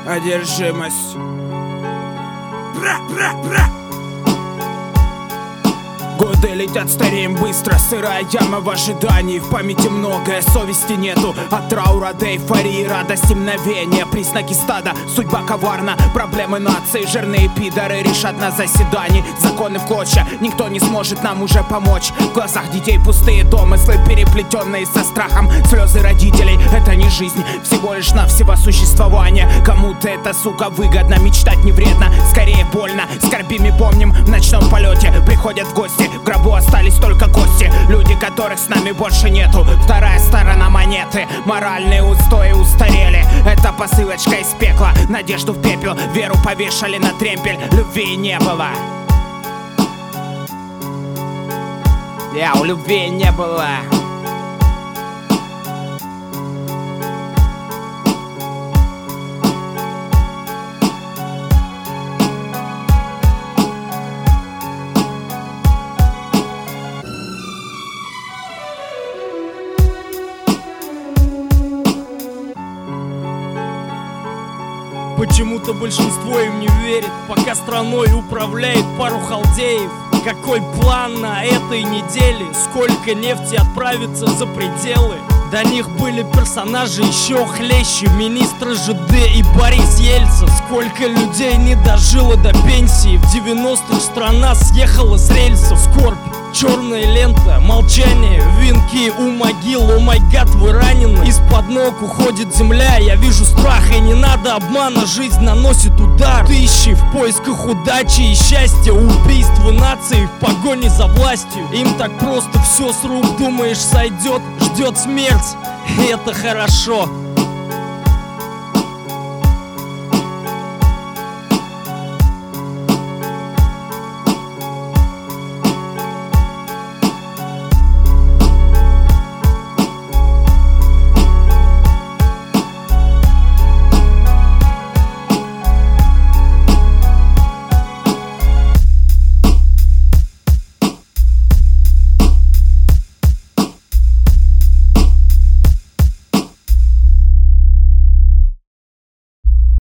одержимость. Годы летят, стареем быстро, сырая яма в ожидании. В памяти многое, совести нету. От траура до эйфории, радости мгновения. Признаки стада, судьба коварна. Проблемы нации, жирные пидоры решат на заседании. Законы в клочья, никто не сможет нам уже помочь. В глазах детей пустые домыслы, переплетенные со страхом. Слезы родителей, это не жизнь, всего лишь навсего существование. Кому-то это, сука, выгодно, мечтать не вредно, скорее больно. Скорбими помним, в ночном полете приходят в гости. В гробу остались только кости, люди, которых с нами больше нету. Вторая сторона монеты, моральные устои устарели. Это посылочка из пекла, надежду в пепел. Веру повешали на тремпель, любви не было. У любви не было. Почему-то большинство им не верит, пока страной управляет пару халдеев. Какой план на этой неделе? Сколько нефти отправится за пределы? До них были персонажи еще хлеще, министры ЖД и Борис Ельцин. Сколько людей не дожило до пенсии? В 90-х страна съехала с рельсов. Скорбь, черная лента, молчание, венки у могил. О май гад, вы ранены. Из-под ног уходит земля, я вижу страх, и не надо обмана. Жизнь наносит удар, тысячи в поисках удачи и счастья. Убийство нации в погоне за властью. Им так просто все с рук, думаешь, сойдет, ждет смерть. И это хорошо.